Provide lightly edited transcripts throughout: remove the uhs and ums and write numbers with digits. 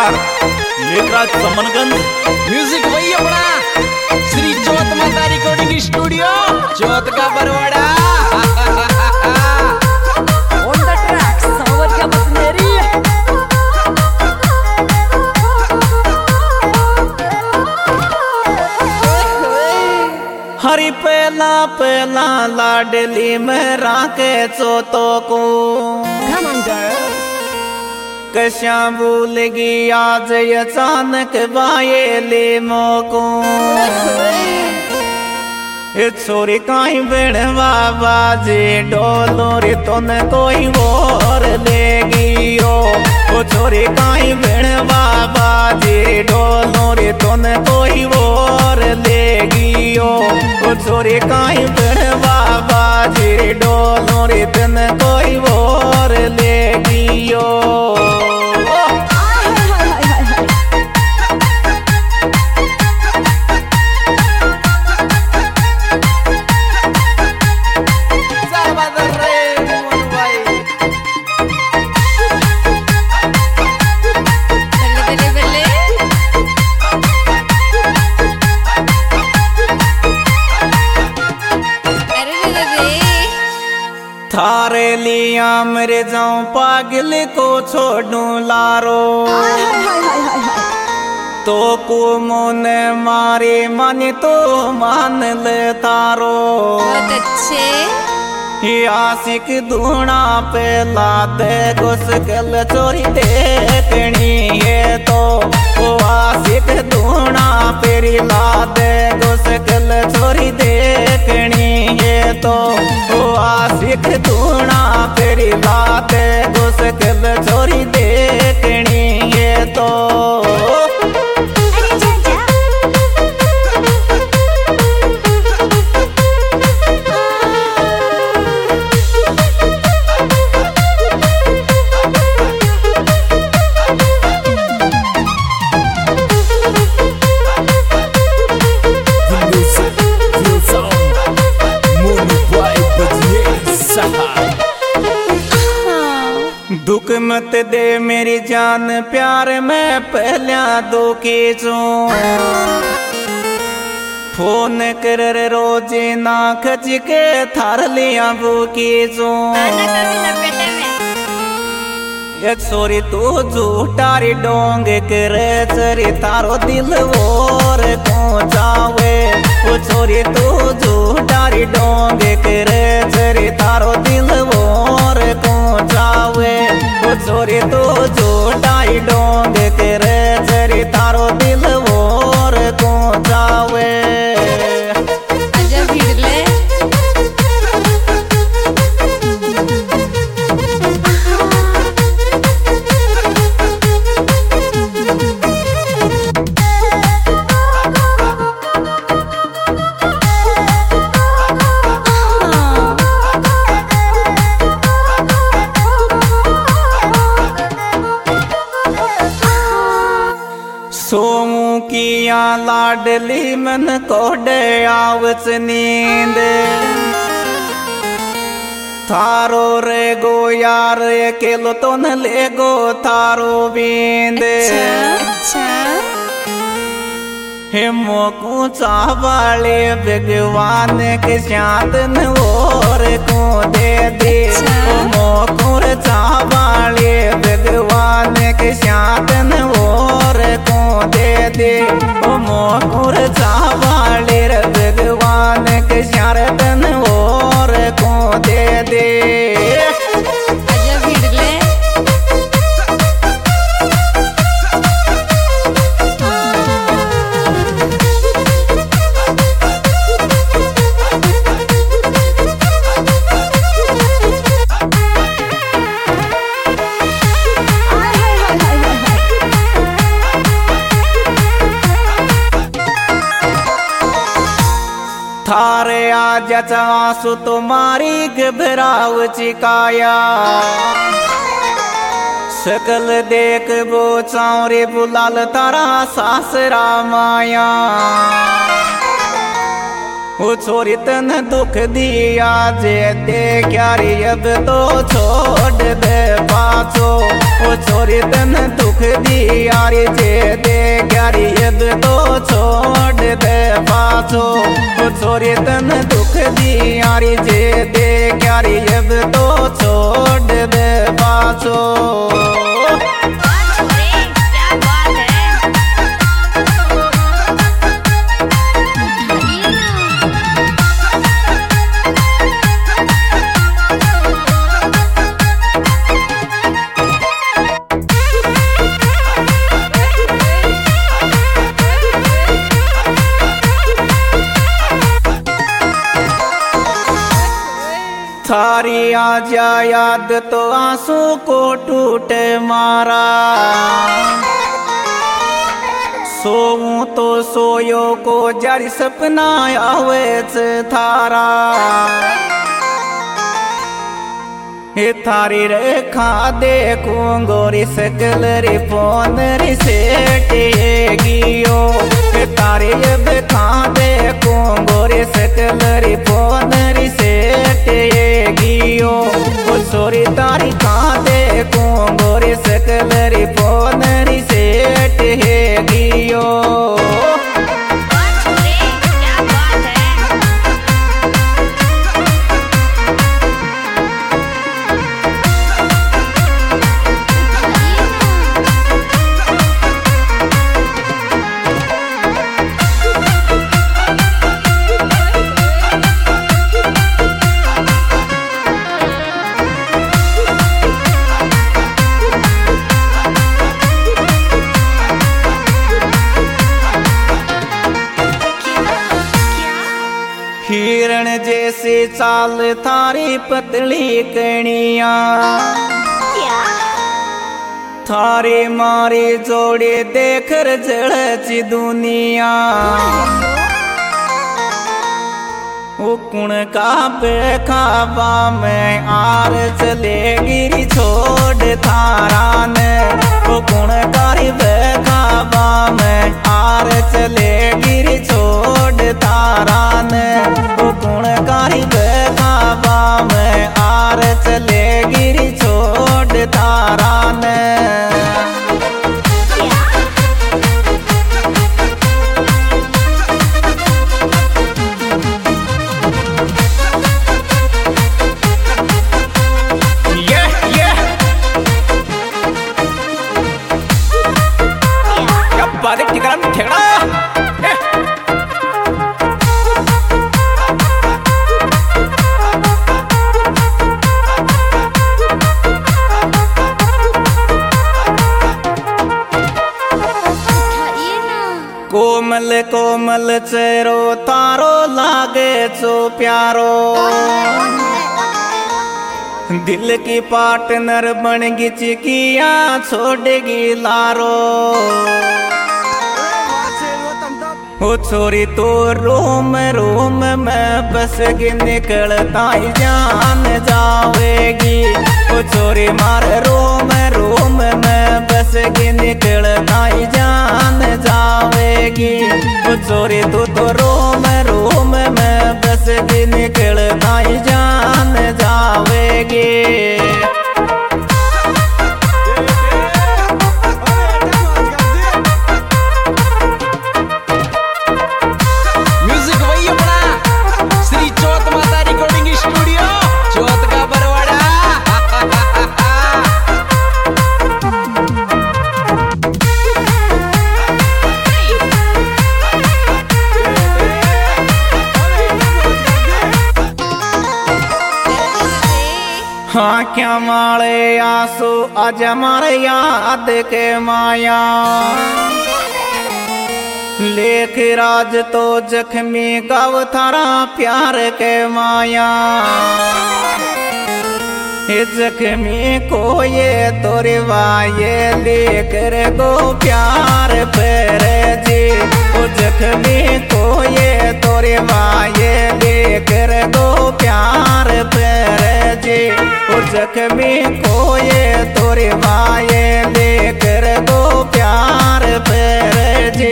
कलाकार लेकराज चमनगंज। म्यूजिक वही अपना श्री जोत माता रिकॉर्डिंग स्टूडियो जोत का बरवाड़ा। On the track, सावरिया बसनेरी। हरी पहला पहला लाडली मेरा के चोतो को Come on, girls. कश्या भूल गई आज अचानक बाये मोको। ये छोरी काई बेड़ बाबा जी डोलो रे तुन कोई और लेगी ओ। वो छोरी काई बेड़ बाबा जी डोलो रे तुन कोई और लेगी ओ। वो छोरी काई बेड़ बाबा जी डोलो रे तुन कोई और लेगी ओ। थारे लिया मेरे जाऊं पागल को छोड़ू लारो। तो को मन मारे माने तो मान ले तारो। बहुत अच्छे। ये आशिक धूना पे लाते घुस गल चोरी देखनी है तो। वो आशिक धूना पेरी लाते घुस गल चोरी देखनी है तो। वो आशिक धूना पेरी लाते घुस गल चोरी देखनी है तो। दुख मत दे मेरी जान प्यार में पहला दुखी चूं। फोन कर रोजे ना खच के थार लिया भूखी चूं। एक सोरी तू झूठारी डोंग करे चरी तारो दिल और को जावे। वो छोरी तू झूठारी डोंग करे चरी तारो दिल और को जावे। वो छोरी तू झूठाई डोंग करे चरी तारो दिल और को जावे। सोमू किया लाडली मन कोडे आवच नींद। थारो रे गो यार अकेलो तो न ले गो थारो बींद। अच्छा। हे मोकू चावाले भगवान के साधन और को दे दे। मोकू चावाले भगवान के साधन और को दे दे। मोकू चावाले भगवान के साधन और को दे दे। थारे आज आंसू तुम्हारी घबराव चिकाया। सकल देख वो चावरे बुलाल तारा सासरा माया। वो छोरी तन दुख दिया जे दे क्या रे अब तो छोड़ दे पा। पाछो ओ छोरी तन दुख दी यारी जे दे क्यारी अब तो छोड़ दे पाछो ओ छोरी तन दुख दी यारी जे दे क्यारी अब तो छोड़ दे पाछो। थारी आजा याद तो आंसू को टूटे मारा सोऊं तो सोयो को जारी सपना आवे थारा हे थारी रेखा देखूं गोरी सकल रे फोन रे सेटियो हे तारी अब खा देखूं गोरी सकल रे फोन रे सेटियो ओ सोरी तारी खा देखूं गोरी सकल रे फोन रे सेटियो। हिरण जैसे चाल थारी पतली कणिया थारी मारी जोड़ी देखर जड़ची दुनिया ओ कुण का बेखाबा में आर चले गिरी छोड़ थारा ने ओ कुण कारी बेखाबा में आर चले गिरी छोड़ थारा ने ओ कुण कारी बेखाबा में आर चले गिरी छोड़ थारा ने। कोमल कोमल चेहरो तारो लागे चो प्यारो दिल की पार्टनर बन गी चिकिया छोड़ेगी लारो हो छोरी तो रोम रोम में बस के निकलता ही जान जावेगी हो छोरी मार रोम रोम में बस के निकलता ही जान जावेगी हो छोरी तो रोम रोम में बस के निकलता ही जान जावेगी। हाँ क्या माले आंसू आज हमारे याद के माया लेख राज तो जख्मी गाव थारा प्यार के माया जख्मी को ये तोरे वाये लेकर गो प्यार पर जी ओ जख्मी को ये तोरे वाये लेकर गो प्यार पर जी ओ जख्मी को ये तोरे वाये लेकर गो प्यार पर जी।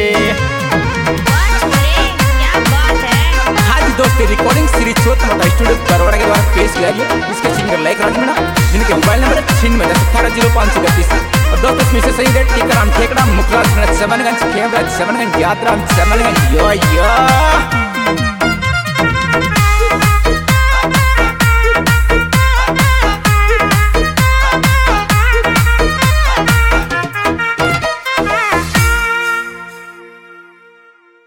दोस्तों रिकॉर्डिंग श्री चौथ माता स्टूडियो बरवाड़ा के द्वारा पेश किया गया। इसके सिंगर लाइक राजमीना जिनके मोबाइल नंबर छिन में 180531 और दोस्तों इसमें से सही डेट टिकराम ठेकराम मुखराज 7गंज खेमराज 7गंज यात्रा 7गंज यो